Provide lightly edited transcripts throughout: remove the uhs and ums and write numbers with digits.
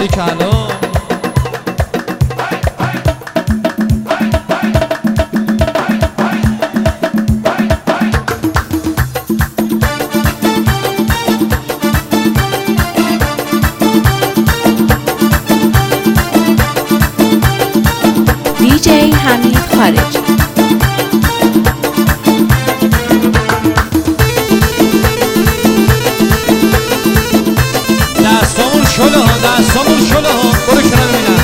باریکلا. DJ حمید خارجی. دستامون شله ها، دستامون شله ها. برو کنار ببینم.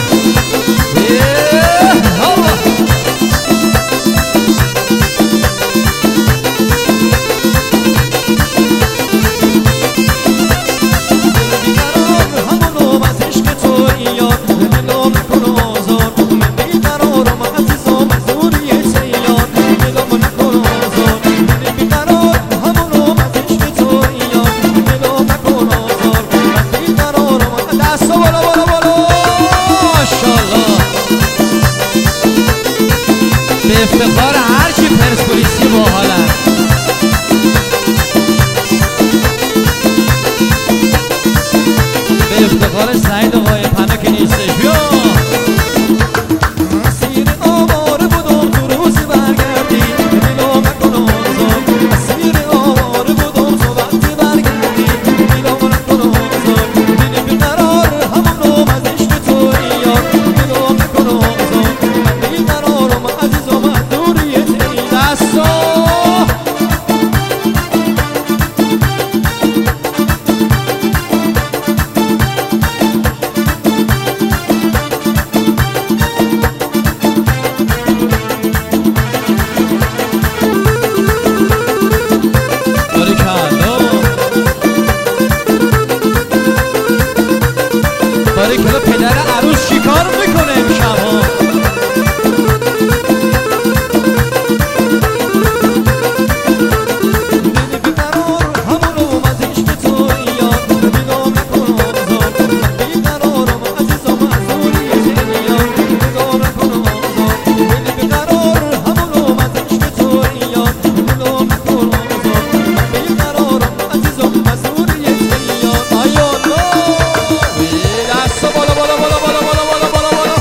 به افتخار هرچی پرسپولیسی باحالن. به افتخار سعید آقای پناه که نیستش. بیا اسیر آواره بودم تو روز برگردی دلو نکن آزار. اسیر آواره بودم تو وقتی برگردی دلو نکن آزار. دل بیقرار همون روم از عشق تو یار دلو نکن آزار. من بیقرارم عزیزم از دوریت ای دستا. باریکلا پدر عروس چیکار میکنه امشب ها؟ دل بیقرار همونم از عشق تو یار نگاه نکن آزار. من بیقرارم عزیزم از دوریت یار نگاه نکن آزار. دل بیقرار همونم از عشق تو یار نگاه نکن آزار. من بیقرارم عزیزم از دوریت یار. آیا بالا بالا بالا بالا بالا بالا بالا بالا.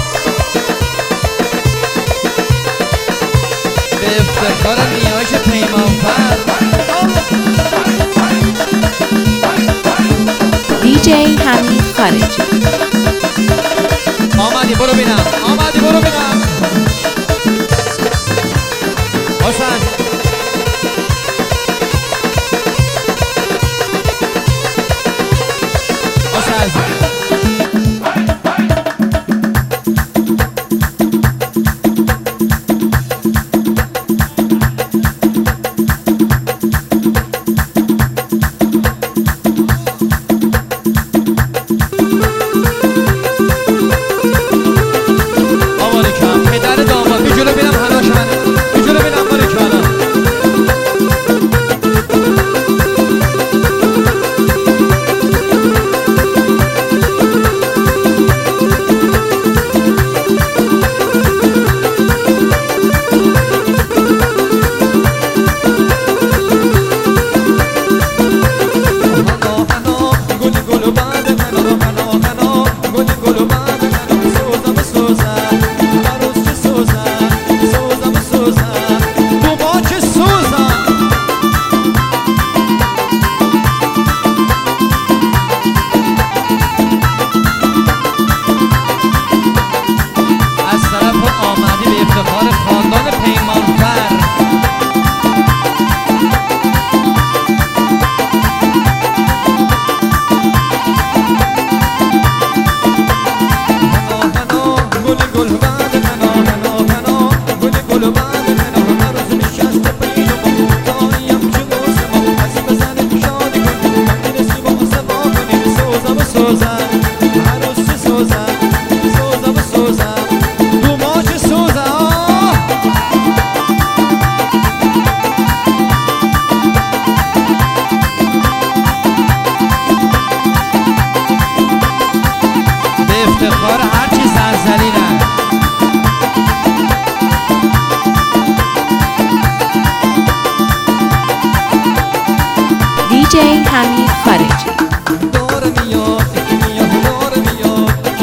به افتخار نیاش پیمانفر. DJ حمید خارجی. آمدی برو بینم، آمدی برو بینم. حسن حسن پدر داماد بی جلو بینم هناش منه. بی جلو بینم باریکلا. DJ حمید خارجی. داره میاد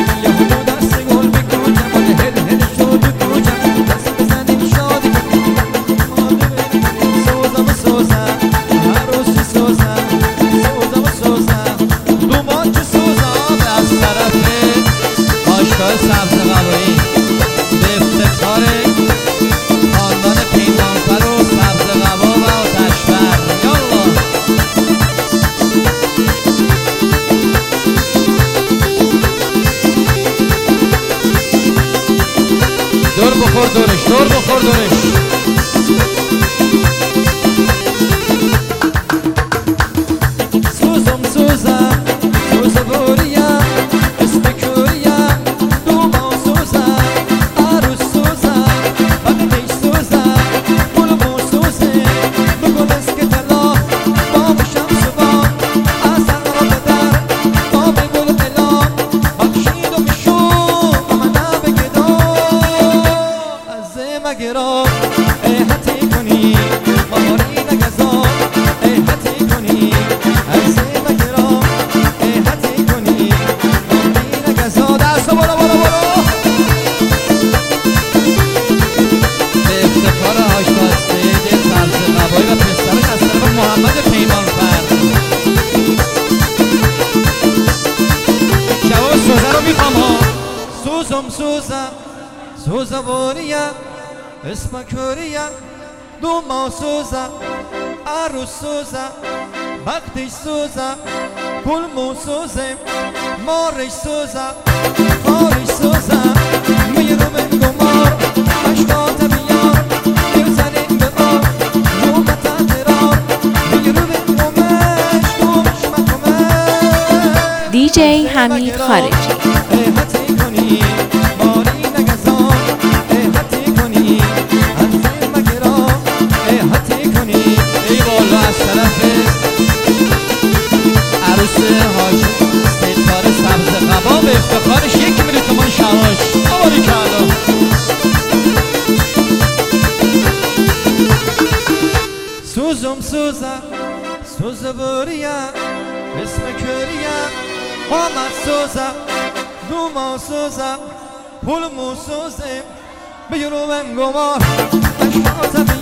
سوزا سوزا بوریا اسم کوریا دوما سوزا عروس سوزا وقتش سوزا پلمو سوزه مارش سوزا خارش سوزا میرو من گمار عشقات بیار میرزنیم به بار نومت اعترار میرو من گمش گمش مکمش دیجی حمید خارجی. حتی کنی باری نگذار حتی کنی حتی مگرا حتی کنی ای بالا از طرف عروس هاشم ستاره سبز قبا به افتخارش 1 میلیون تومان شواش آباری کلا سوزم سوزا سوزا بوریا اسم کوریا آمد سوزا دوما سوزا پولمو سوزه بیرو من گمار اشکات